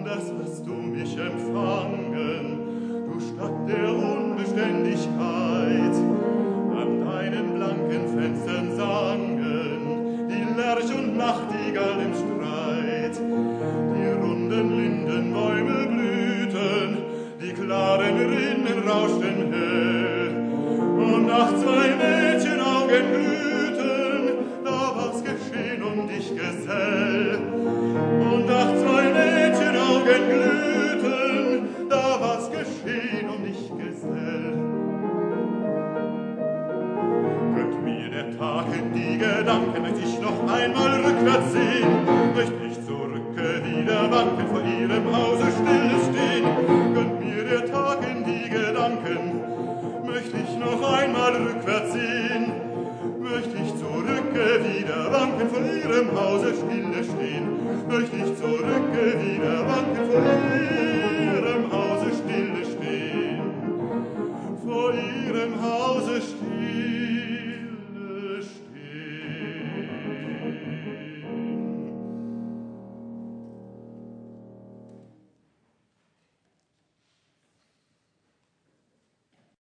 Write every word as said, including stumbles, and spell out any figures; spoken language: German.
anders hast du mich empfangen, du Stadt der Unbeständigkeit. An deinen blanken Fenstern sangen die Lerch und Nachtigall im Streit. Die runden Lindenbäume blühten, die klaren Rinnen rauschten hell. Und nachts zwei Mädchenaugen glühten, da war's geschehen um dich, Gesell. Und nachts zwei Mädchenaugen glühten, da war's geschehen um dich, Gesell. Gönnt mir der Tag in die Gedanken, möcht ich noch einmal rückwärts sehen, möcht ich zurücke wieder wanken vor ihrem Hause